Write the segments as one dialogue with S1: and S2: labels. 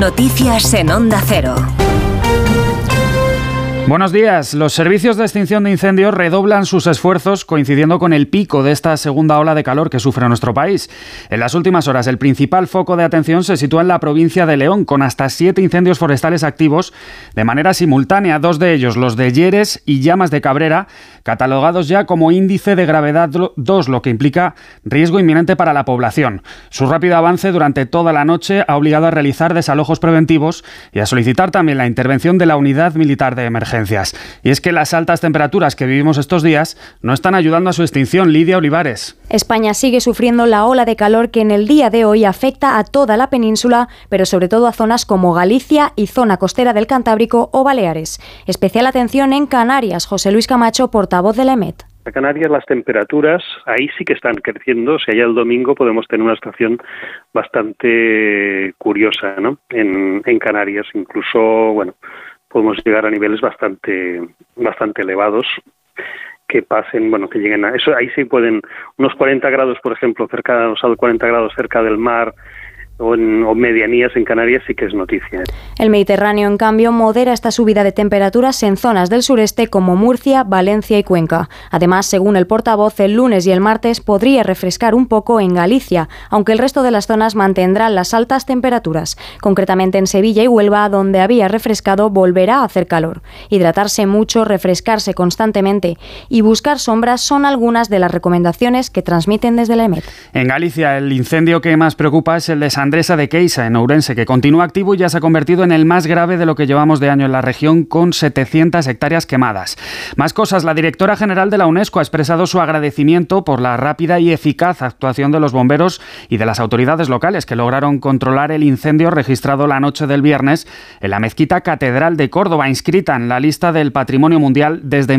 S1: Noticias en Onda Cero.
S2: Buenos días. Los servicios de extinción de incendios redoblan sus esfuerzos coincidiendo con el pico de esta segunda ola de calor que sufre nuestro país. En las últimas horas, el principal foco de atención se sitúa en la provincia de León, con hasta 7 incendios forestales activos de manera simultánea, 2 de ellos, los de Lleres y Llamas de Cabrera, catalogados ya como índice de gravedad 2, lo que implica riesgo inminente para la población. Su rápido avance durante toda la noche ha obligado a realizar desalojos preventivos y a solicitar también la intervención de la Unidad Militar de Emergencias. Y es que las altas temperaturas que vivimos estos días no están ayudando a su extinción. Lidia Olivares.
S3: España sigue sufriendo la ola de calor que en el día de hoy afecta a toda la península, pero sobre todo a zonas como Galicia y zona costera del Cantábrico o Baleares. Especial atención en Canarias. José Luis Camacho, portavoz de la EMET.
S4: En Canarias las temperaturas ahí sí que están creciendo. Si allá el domingo podemos tener una estación bastante curiosa, ¿no? En Canarias, incluso, bueno, podemos llegar a niveles bastante elevados que lleguen a eso. Ahí sí pueden unos 40 grados, por ejemplo, cercanos al 40 grados cerca del mar o medianías en Canarias sí que es noticia.
S3: El Mediterráneo, en cambio, modera esta subida de temperaturas en zonas del sureste como Murcia, Valencia y Cuenca. Además, según el portavoz, el lunes y el martes podría refrescar un poco en Galicia, aunque el resto de las zonas mantendrán las altas temperaturas. Concretamente en Sevilla y Huelva, donde había refrescado, volverá a hacer calor. Hidratarse mucho, refrescarse constantemente y buscar sombras son algunas de las recomendaciones que transmiten desde la EMET.
S2: En Galicia, el incendio que más preocupa es el de Sandresa de Queixa, en Ourense, que continúa activo y ya se ha convertido en el más grave de lo que llevamos de año en la región, con 700 hectáreas quemadas. Más cosas. La directora general de la UNESCO ha expresado su agradecimiento por la rápida y eficaz actuación de los bomberos y de las autoridades locales que lograron controlar el incendio registrado la noche del viernes en la mezquita Catedral de Córdoba, inscrita en la lista del Patrimonio Mundial desde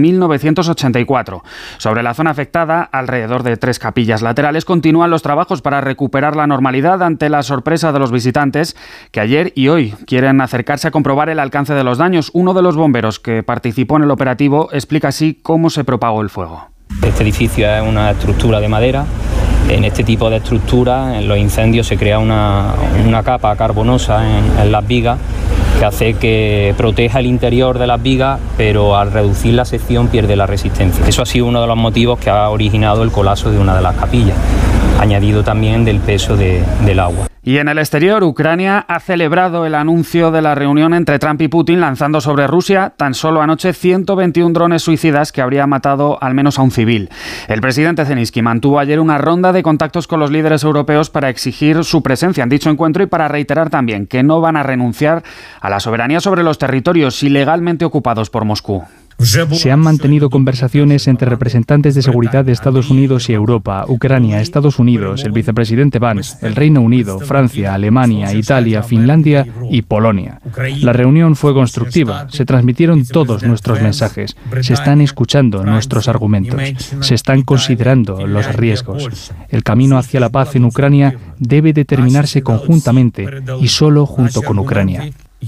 S2: 1984. Sobre la zona afectada, alrededor de 3 capillas laterales, continúan los trabajos para recuperar la normalidad ante la sorpresa de los visitantes que ayer y hoy quieren acercarse a comprobar el alcance de los daños. Uno de los bomberos que participó en el operativo explica así cómo se propagó el fuego.
S5: Este edificio es una estructura de madera. En este tipo de estructura, en los incendios, se crea una capa carbonosa en las vigas que hace que proteja el interior de las vigas, pero al reducir la sección pierde la resistencia. Eso ha sido uno de los motivos que ha originado el colapso de una de las capillas, añadido también del peso del agua.
S2: Y en el exterior, Ucrania ha celebrado el anuncio de la reunión entre Trump y Putin, lanzando sobre Rusia tan solo anoche 121 drones suicidas que habrían matado al menos a un civil. El presidente Zelensky mantuvo ayer una ronda de contactos con los líderes europeos para exigir su presencia en dicho encuentro y para reiterar también que no van a renunciar a la soberanía sobre los territorios ilegalmente ocupados por Moscú.
S6: Se han mantenido conversaciones entre representantes de seguridad de Estados Unidos y Europa, Ucrania, Estados Unidos, el vicepresidente Vance, el Reino Unido, Francia, Alemania, Italia, Finlandia y Polonia. La reunión fue constructiva, se transmitieron todos nuestros mensajes, se están escuchando nuestros argumentos, se están considerando los riesgos. El camino hacia la paz en Ucrania debe determinarse conjuntamente y solo junto con Ucrania.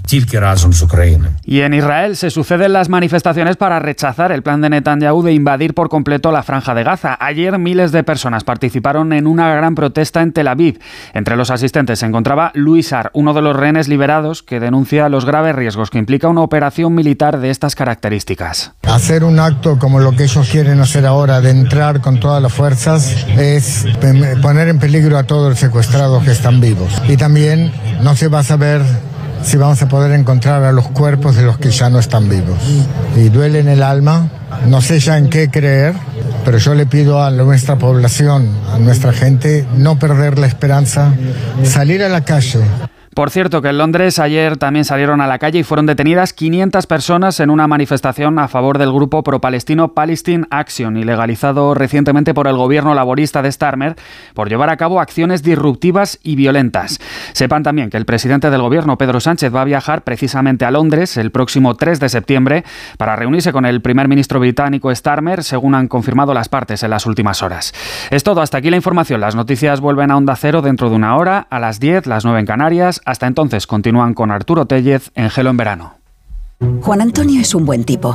S2: Y en Israel se suceden las manifestaciones para rechazar el plan de Netanyahu de invadir por completo la Franja de Gaza. Ayer miles de personas participaron en una gran protesta en Tel Aviv. Entre los asistentes se encontraba Louis Ar, uno de los rehenes liberados, que denuncia los graves riesgos que implica una operación militar de estas características.
S7: Hacer un acto como lo que ellos quieren hacer ahora, de entrar con todas las fuerzas, es poner en peligro a todos los secuestrados que están vivos. Y también no se va a saber si vamos a poder encontrar a los cuerpos de los que ya no están vivos. Y duele en el alma, no sé ya en qué creer, pero yo le pido a nuestra población, a nuestra gente, no perder la esperanza, salir a la calle.
S2: Por cierto, que en Londres ayer también salieron a la calle y fueron detenidas 500 personas en una manifestación a favor del grupo pro-palestino Palestine Action, ilegalizado recientemente por el gobierno laborista de Starmer por llevar a cabo acciones disruptivas y violentas. Sepan también que el presidente del gobierno, Pedro Sánchez, va a viajar precisamente a Londres el próximo 3 de septiembre para reunirse con el primer ministro británico Starmer, según han confirmado las partes en las últimas horas. Es todo, hasta aquí la información. Las noticias vuelven a Onda Cero dentro de una hora, a las 10, las 9 en Canarias. Hasta entonces continúan con Arturo Tellez en Gelo en Verano.
S1: Juan Antonio es un buen tipo.